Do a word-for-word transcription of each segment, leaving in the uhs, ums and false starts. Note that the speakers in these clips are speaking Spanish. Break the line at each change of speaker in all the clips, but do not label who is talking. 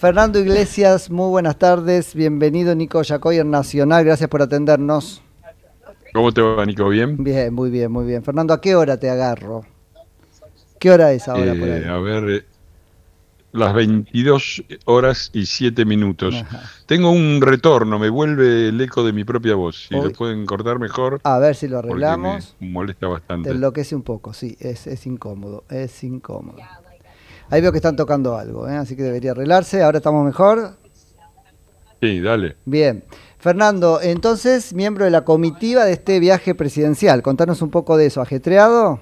Fernando Iglesias, muy buenas tardes. Bienvenido, Nico Yacoy, Nacional. Gracias por atendernos.
¿Cómo te va, Nico? ¿Bien?
Bien, muy bien, muy bien. Fernando, ¿a qué hora te agarro? ¿Qué hora es ahora
Eh,
por ahí?
a ver, eh, las veintidós horas y siete minutos.
Ajá.
Tengo un retorno, me vuelve el eco de mi propia voz. Si lo
Hoy,
pueden cortar mejor,
a ver si lo
porque me
arreglamos.
molesta
Te
bastante.
enloquece un poco, sí, es, es incómodo, es incómodo. Ahí veo que están tocando algo, ¿eh? Así que debería arreglarse. Ahora estamos mejor.
Sí, dale.
Bien. Fernando, entonces, miembro de la comitiva de este viaje presidencial. Contanos un poco de eso. ¿Ajetreado?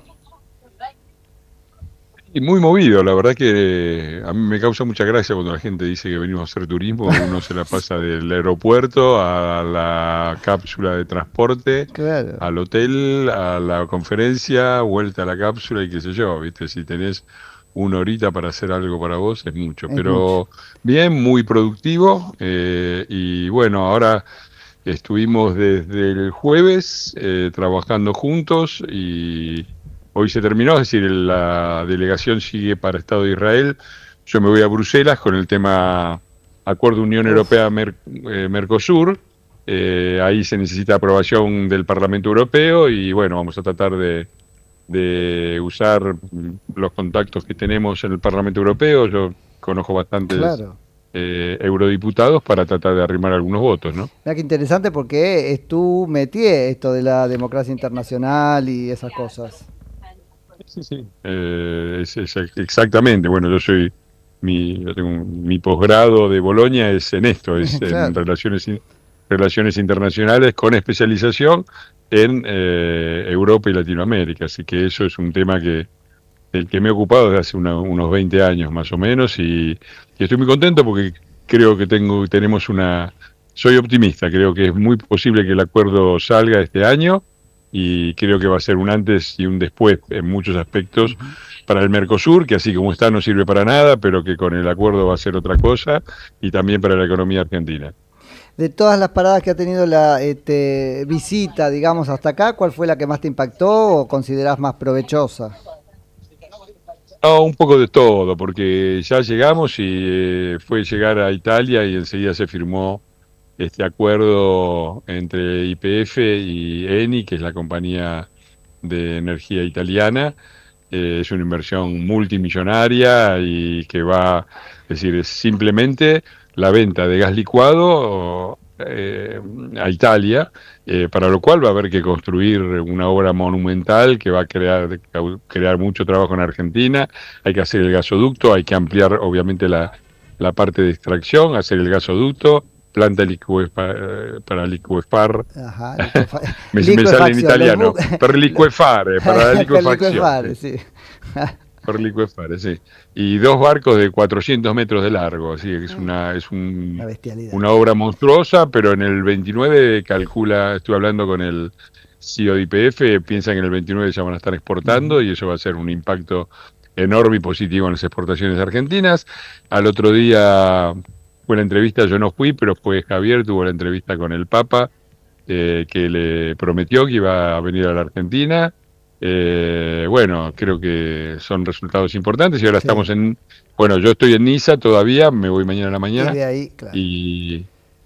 Y muy movido, la verdad que a mí me causa mucha gracia cuando la gente dice que venimos a hacer turismo. Uno se la pasa del aeropuerto a la cápsula de transporte,
Claro.
al hotel, a la conferencia, vuelta a la cápsula y qué sé yo, ¿viste? Si tenés una horita para hacer algo para vos es mucho,
Es mucho.
pero bien, muy productivo. Eh, y bueno, ahora estuvimos desde el jueves eh, trabajando juntos y hoy se terminó, es decir, la delegación sigue para Estado de Israel. Yo me voy a Bruselas con el tema Acuerdo Unión
Uf.
Europea-Mercosur. Eh, ahí se necesita aprobación del Parlamento Europeo y bueno, vamos a tratar de, de usar los contactos que tenemos en el Parlamento Europeo. Yo conozco bastantes
Claro.
eh, eurodiputados para tratar de arrimar algunos votos, ¿no?
Mira qué interesante porque es tu métier esto de la democracia internacional y esas cosas.
Sí, sí. Eh, es, es exactamente. Bueno, yo soy mi, yo tengo un- mi posgrado de Bolonia es en esto, es en
Claro.
relaciones in- relaciones internacionales con especialización en eh, Europa y Latinoamérica. Así que eso es un tema que del que me he ocupado desde hace una- unos veinte años más o menos y, y estoy muy contento porque creo que tengo tenemos una soy optimista, creo que es muy posible que el acuerdo salga este año y creo que va a ser un antes y un después en muchos aspectos
Ujú.
para el Mercosur, que así como está no sirve para nada, pero que con el acuerdo va a ser otra cosa, y también para la economía argentina.
De todas las paradas que ha tenido la este, visita, digamos, hasta acá, ¿cuál fue la que más te impactó o considerás más provechosa?
No, un poco de todo, porque ya llegamos y eh, fue llegar a Italia y enseguida se firmó este acuerdo entre Y P F y Eni, que es la compañía de energía italiana. Eh, es una inversión multimillonaria y que va, es decir, es simplemente la venta de gas licuado eh, a Italia, eh, para lo cual va a haber que construir una obra monumental que va a crear, crear mucho trabajo en Argentina. Hay que hacer el gasoducto, hay que ampliar obviamente la, la parte de extracción, hacer el gasoducto, planta liquefar, para liquefar,
Ajá, liquefa
me, me sale en
liquefacción, los
italiano,
buques.
per liquefare, para la
Per
liquefacción,
liquefare,
sí,
sí.
per liquefare, sí. Y dos barcos de cuatrocientos metros de largo, así que es una, es
Una
un,
bestialidad.
una obra monstruosa, pero en el veintinueve calcula, estuve hablando con el C E O de Y P F, piensan que en el veintinueve ya van a estar exportando
Ujú.
y eso va a ser un impacto enorme y positivo en las exportaciones argentinas. Al otro día fue la entrevista, yo no fui, pero fue Javier, tuvo la entrevista con el Papa, eh, que le prometió que iba a venir a la Argentina. Eh, bueno, creo que son resultados importantes y ahora
Sí.
estamos en, bueno, yo estoy en Niza todavía, me voy mañana a la
Y
mañana
de ahí, claro.
y,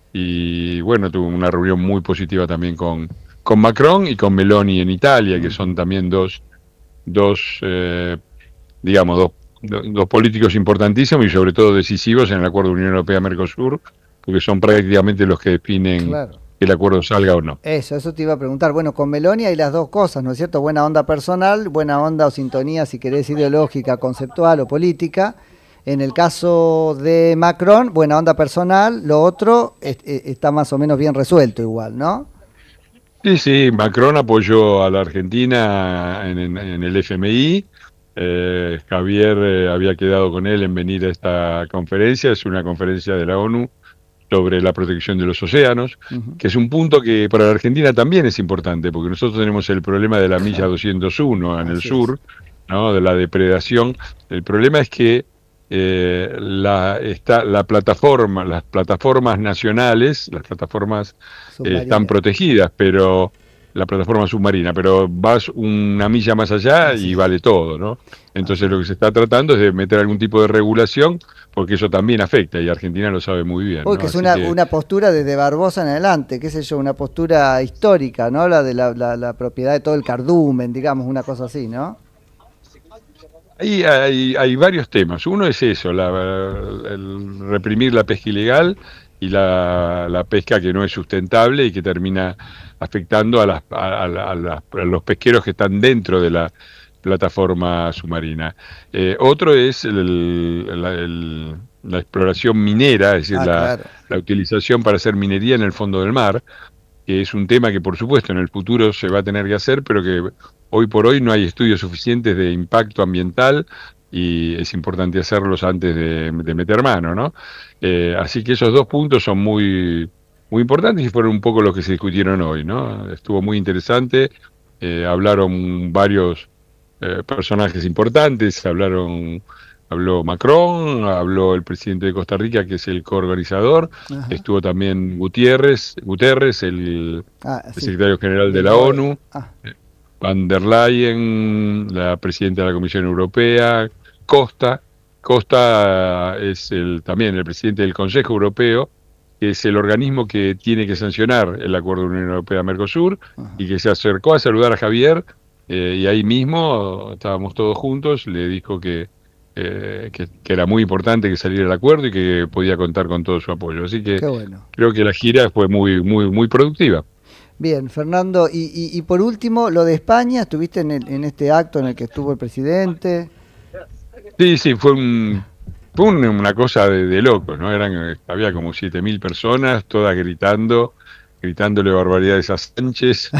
y bueno, tuve una reunión muy positiva también con, con Macron y con Meloni en Italia, que son
Ujú.
también dos, dos eh, digamos, dos, do- dos políticos importantísimos y sobre todo decisivos en el acuerdo Unión Europea-Mercosur, porque son prácticamente los que definen
Claro.
que el acuerdo salga o no.
Eso, eso te iba a preguntar. Bueno, con Meloni hay las dos cosas, ¿no es cierto? Buena onda personal, buena onda o sintonía, si querés, ideológica, conceptual o política. En el caso de Macron, buena onda personal, lo otro es- es- está más o menos bien resuelto igual, ¿no?
Sí, sí, Macron apoyó a la Argentina en, en- en el F M I. Eh, Javier eh, había quedado con él en venir a esta conferencia, es una conferencia de la ONU sobre la protección de los océanos,
Ujú.
que es un punto que para la Argentina también es importante, porque nosotros tenemos el problema de la milla
Claro,
doscientos uno en el
así es.
sur, ¿no? De la depredación. El problema es que eh, la, está, la plataforma, las plataformas nacionales, las plataformas eh, están
Submarina.
protegidas, pero la plataforma submarina, pero vas una milla más allá
Así
y
es.
vale todo, ¿no? Entonces lo que se está tratando es de meter algún tipo de regulación, porque eso también afecta, y Argentina lo sabe muy bien,
Uy,
¿no?
que es
Así
una,
que
una postura desde Barbosa en adelante, qué sé yo, una postura histórica, ¿no? La de la, la, la propiedad de todo el cardumen, digamos, una cosa así, ¿no?
ahí hay, hay varios temas. Uno es eso, la, el reprimir la pesca ilegal y la, la pesca que no es sustentable y que termina afectando a, las, a, a la- a las- a los pesqueros que están dentro de la plataforma submarina. Eh, otro es el- la, el- la exploración minera, es decir,
Ah,
la,
claro.
la utilización para hacer minería en el fondo del mar, que es un tema que por supuesto en el futuro se va a tener que hacer, pero que hoy por hoy no hay estudios suficientes de impacto ambiental y es importante hacerlos antes de, de meter mano, ¿no? Eh, así que esos dos puntos son muy, muy importantes y fueron un poco los que se discutieron hoy, ¿no? Estuvo muy interesante, eh, hablaron varios eh, personajes importantes, hablaron... Habló Macron, habló el presidente de Costa Rica, que es el coorganizador,
Ajá.
estuvo también Gutiérrez, Guterres, el,
Ah,
el
sí,
secretario general de
de
la
la O E.
ONU,
Ah,
eh, Van der Leyen, la presidenta de la Comisión Europea, Costa. Costa es el, también el presidente del Consejo Europeo, que es el organismo que tiene que sancionar el acuerdo de Unión Europea-Mercosur,
ajá.
y que se acercó a saludar a Javier, eh, y ahí mismo estábamos todos juntos, le dijo que eh, que, que era muy importante que saliera el acuerdo y que podía contar con todo su apoyo. Así que
Qué bueno.
creo que la gira fue muy, muy, muy productiva.
Bien, Fernando, y, y, y por último, lo de España, ¿estuviste en, el, en este acto en el que estuvo el presidente?
Sí, sí, fue un, fue un- una cosa de, de locos, ¿no? Eran, había como siete mil personas, todas gritando, gritándole barbaridades a Sánchez,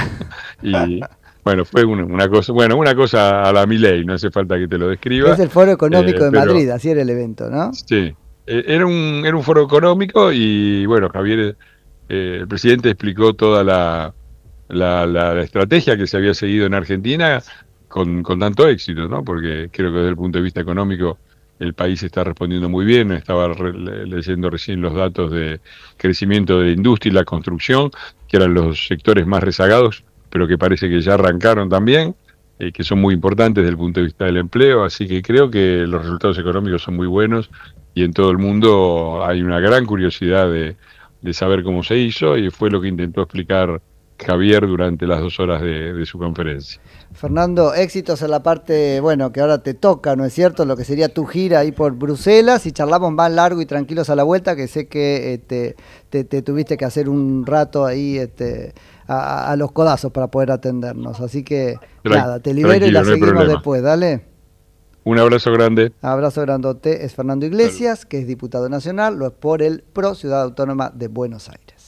y bueno, fue una, una cosa, bueno, una cosa a la Milei, no hace falta que te lo
Que es
describa,
el Foro Económico
eh,
de
pero
Madrid, así era el evento, ¿no?
sí, eh, era un, era un foro económico y bueno, Javier, eh, el presidente explicó toda la, la, la- la estrategia que se había seguido en Argentina con, con tanto éxito, ¿no? Porque creo que desde el punto de vista económico el país está respondiendo muy bien. Estaba re- le- leyendo recién los datos de crecimiento de la industria y la construcción, que eran los sectores más rezagados, pero que parece que ya arrancaron también, eh, que son muy importantes desde el punto de vista del empleo. Así que creo que los resultados económicos son muy buenos y en todo el mundo hay una gran curiosidad de, de saber cómo se hizo, y fue lo que intentó explicar Javier durante las dos horas de, de su conferencia.
Fernando, éxitos en la parte, bueno, que ahora te toca, ¿no es cierto? Lo que sería tu gira ahí por Bruselas y charlamos más largo y tranquilos a la vuelta, que sé que este, te, te tuviste que hacer un rato ahí este, a, a los codazos para poder atendernos. Así que
Tran-
nada, te libero y la
tranquilo, no hay
seguimos
problema.
después, dale.
Un abrazo grande.
Abrazo grandote, es Fernando
Salud.
Iglesias, que es diputado nacional, lo es por el Pro Ciudad Autónoma de Buenos Aires.